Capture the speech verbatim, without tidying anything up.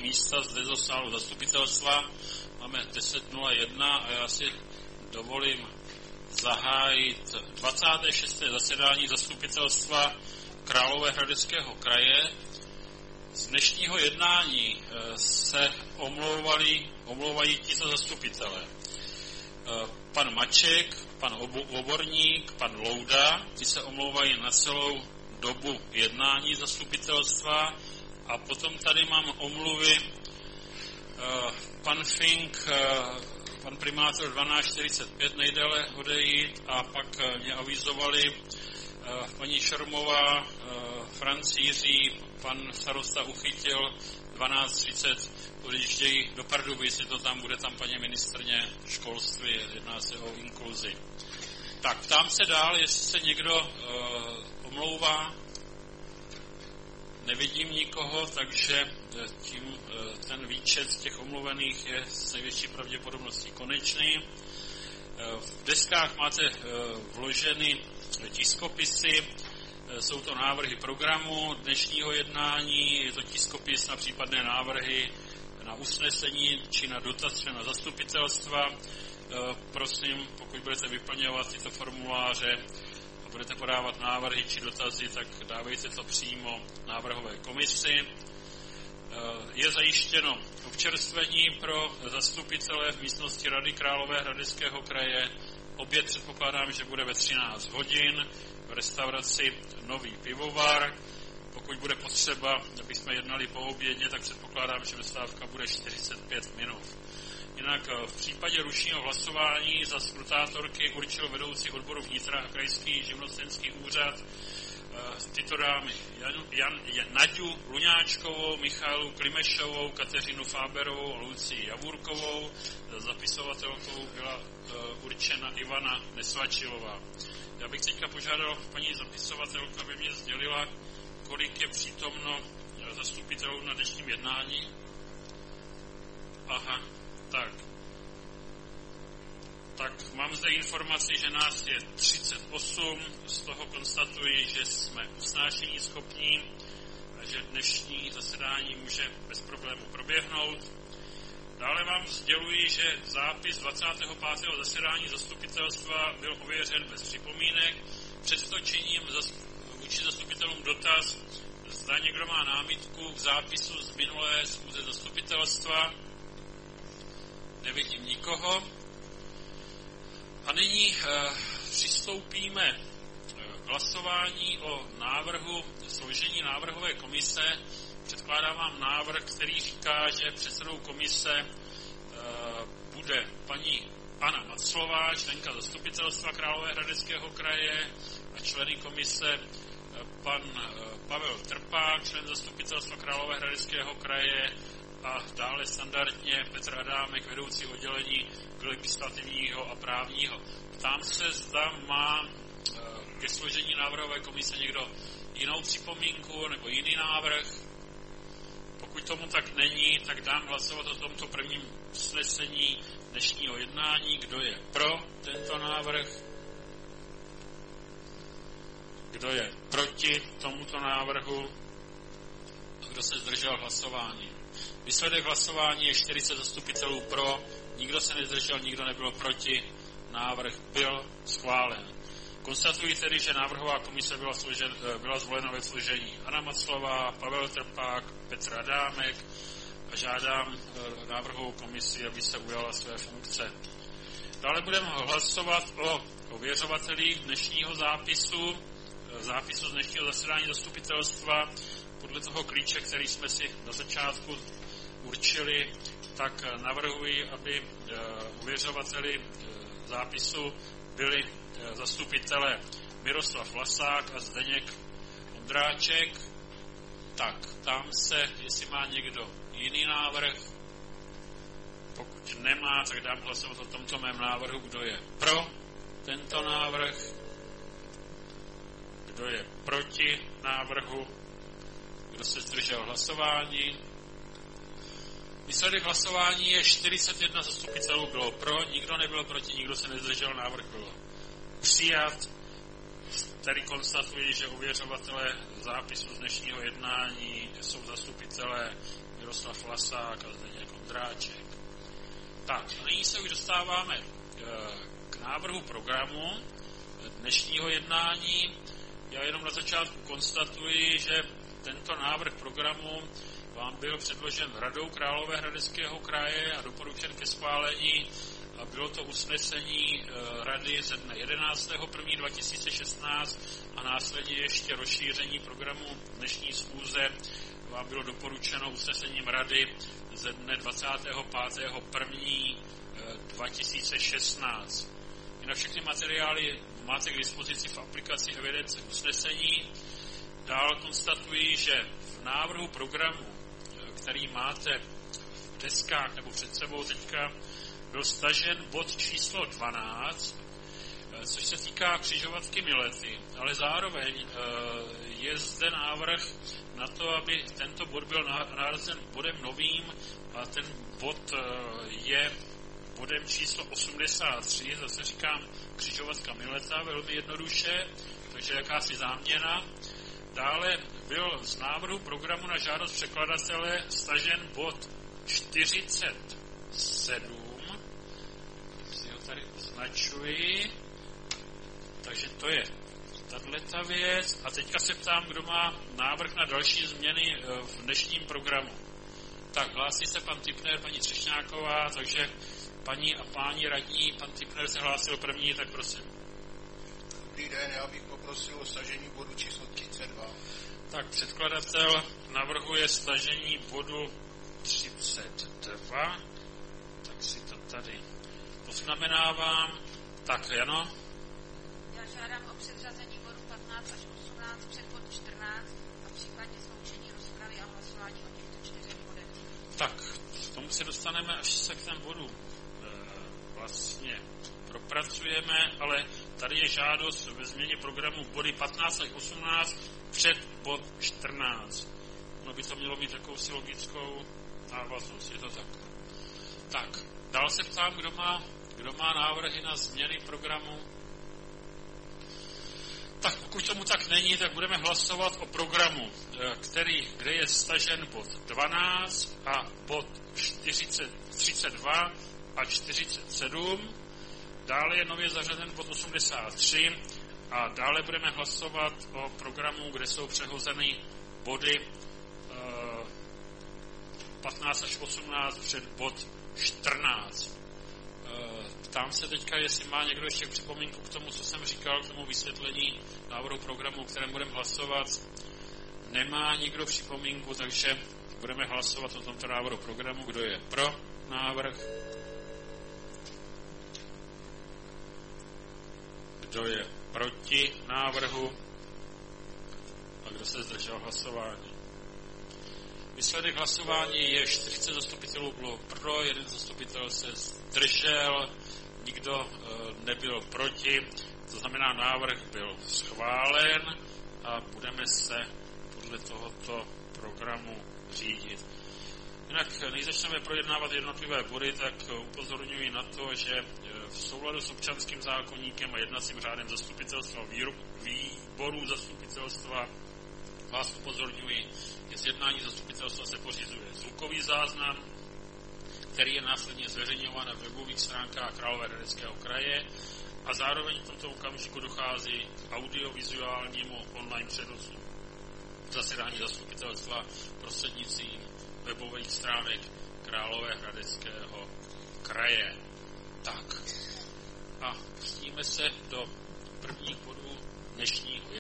místa zde do sálu zastupitelstva. Máme deset nula jedna a já si dovolím zahájit dvacáté šesté zasedání zastupitelstva Královéhradeckého kraje. Z dnešního jednání se omlouvali, omlouvají tito zastupitelé. Pan Maček, pan Oborník, pan Louda, ti se omlouvají na celou dobu jednání zastupitelstva. A potom tady mám omluvy. Pan Fink, pan primátor dvanáct čtyřicet pět nejdéle odejít a pak mě avizovali paní Šermová, Franc Jiří, pan starosta Uchytil, dvanáct třicet odjíždějí do Pardubic, to tam bude tam paní ministryně školství, jedná se o inkluzi. Tak, ptám se dál, jestli se někdo uh, omlouvá. Nevidím nikoho, takže tím uh, ten výčet těch omluvených je s největší pravděpodobností konečný. Uh, v deskách máte uh, vloženy tiskopisy. Jsou to návrhy programu dnešního jednání, je to tiskopis na případné návrhy na usnesení či na dotace na zastupitelstva. Prosím, pokud budete vyplňovat tyto formuláře a budete podávat návrhy či dotazy, tak dávejte to přímo návrhové komisi. Je zajištěno občerstvení pro zastupitele v místnosti Rady Královéhradeckého kraje. Oběd předpokládám, že bude ve třináct hodin v restauraci Nový pivovar. Pokud bude potřeba, aby jsme jednali po obědě, tak předpokládám, že přestávka bude čtyřicet pět minut. Jinak v případě ručního hlasování za skrutátorky určil vedoucí odboru vnitra a krajský živnostenský úřad tyto dámy Jan, Jan, Jan, Naďu Luňáčkovou, Michalu Klimešovou, Kateřinu Fáberovou a Lucii Javůrkovou. Zapisovatelkou byla uh, určena Ivana Nesvačilová. Já bych teďka požádal paní zapisovatelku, aby mě sdělila, kolik je přítomno zastupitelů na dnešním jednání. Aha, tak. Tak mám zde informaci, že nás je třicet osm, z toho konstatuji, že jsme usnášení schopní a že dnešní zasedání může bez problému proběhnout. Dále vám sděluji, že zápis dvacátého pátého zasedání zastupitelstva byl ověřen bez připomínek. Přesto činím vůči zastupitelům dotaz, zda někdo má námitku k zápisu z minulé schůze zastupitelstva. Nevidím nikoho. A nyní e, přistoupíme k hlasování o návrhu složení návrhové komise. Předkládám vám návrh, který říká, že předsedou komise e, bude paní Anna Maclová, členka zastupitelstva Královéhradeckého kraje, a členy komise e, pan e, Pavel Trpák, člen zastupitelstva Královéhradeckého kraje, a dále standardně Petr Adámek, vedoucí oddělení legislativního a právního. Ptám se, zda má ke složení návrhové komise někdo jinou připomínku nebo jiný návrh. Pokud tomu tak není, tak dám hlasovat o tomto prvním usnesení dnešního jednání. Kdo je pro tento návrh? Kdo je proti tomuto návrhu? A kdo se zdržel hlasování? Výsledek hlasování je čtyřicet zastupitelů pro, nikdo se nezdržel, nikdo nebyl proti, návrh byl schválen. Konstatuji tedy, že návrhová komise byla, složen, byla zvolena ve složení Anna Maclová, Pavel Trpák, Petr Adámek a žádám návrhovou komisi, aby se ujala své funkce. Dále budeme hlasovat o ověřovatelích dnešního zápisu, zápisu z dnešního zasedání zastupitelstva. Podle toho klíče, který jsme si na začátku určili, tak navrhuji, aby ověřovateli zápisu byli zastupitelé Miroslav Vlasák a Zdeněk Ondráček. Tak, ptám se, jestli má někdo jiný návrh. Pokud nemá, tak dám hlasovat o tomto mém návrhu. Kdo je pro tento návrh? Kdo je proti návrhu? Kdo se zdržel hlasování? Výsledek hlasování je čtyřicet jedna zastupitelů bylo pro, nikdo nebyl proti, nikdo se nezdržel, návrh byl přijat. Tady konstatuji, že ověřovatelé zápisu z dnešního jednání jsou zastupitelé Miroslav Vlasák a Zdeněk Ondráček. Tak, a nyní se už dostáváme k návrhu programu dnešního jednání. Já jenom na začátku konstatuji, že tento návrh programu vám byl předložen Radou Královéhradeckého kraje a doporučen ke schválení. A bylo to usnesení Rady ze dne jedenáctého prvního dva tisíce šestnáct a následně ještě rozšíření programu dnešní schůze vám bylo doporučeno usnesením Rady ze dne dvacátého pátého prvního dva tisíce šestnáct. Jinak všechny materiály máte k dispozici v aplikaci evidence usnesení. Dál konstatuji, že v návrhu programu, který máte v deskách nebo před sebou teďka, byl stažen bod číslo dvanáct, což se týká křižovatky Milety, ale zároveň je zde návrh na to, aby tento bod byl nahrazen bodem novým a ten bod je bodem číslo osmdesát tři, zase říkám křižovatka Mileta, velmi jednoduše, takže jakási záměna. Dále byl z návrhu programu na žádost překladatele stažen bod čtyřicet sedm, si ho tady označuji, takže to je tato věc. A teďka se ptám, kdo má návrh na další změny v dnešním programu. Tak, hlásí se pan Tipner, paní Třešňáková, takže paní a páni radní, pan Tipner se hlásil první, tak prosím. Dobrý den, já bych poprosil o stažení bodu číslo třicet dva. Tak, předkladatel navrhuje stažení bodu třicet dva, tak si to tady poznamenávám. Tak, Jano? Já žádám o předřazení bodu patnáct až osmnáct před bod čtrnáct a případně sloučení rozpravy a hlasování o těchto čtyřech bodech. Tak, k tomu se dostaneme, až se k těm bodu e, vlastně propracujeme, ale tady je žádost ve změně programu body patnáct až osmnáct před bod čtrnáct. No by to mělo mít jakousi logickou návaznost, je to tak. Tak, dál se ptám, kdo má, kdo má návrhy na změny programu. Tak pokud tomu tak není, tak budeme hlasovat o programu, který, kde je stažen bod dvanáct a bod čtyřicet, třicet dva a čtyřicet sedm. Dále je nově zařazen bod osmdesát tři a dále budeme hlasovat o programu, kde jsou přehozeny body eh, patnáct až osmnáct před bod čtrnáct. Ptám se teďka, jestli má někdo ještě připomínku k tomu, co jsem říkal, k tomu vysvětlení návrhu programu, o kterém budeme hlasovat. Nemá nikdo připomínku, takže budeme hlasovat o tomto návrhu programu. Kdo je pro návrh? Kdo je proti návrhu? A kdo se zdržel hlasování? Výsledek hlasování je čtyřicet zastupitelů bylo pro, jeden zastupitel se zdržel, nikdo e, nebyl proti, to znamená, návrh byl schválen a budeme se podle tohoto programu řídit. Jinak, než začneme projednávat jednotlivé body, tak upozorňuji na to, že v souladu s občanským zákoníkem a jednacím řádem zastupitelstva výborů zastupitelstva vás upozorňuji, že z jednání zastupitelstva se pořizuje zvukový záznam, který je následně zveřejňován na webových stránkách Královéhradeckého kraje a zároveň v tomto okamžiku dochází k audiovizuálnímu online přenosu zasedání zastupitelstva prostřednictvím webových stránek Královéhradeckého kraje. Tak a pustíme se do prvních bodů dnešního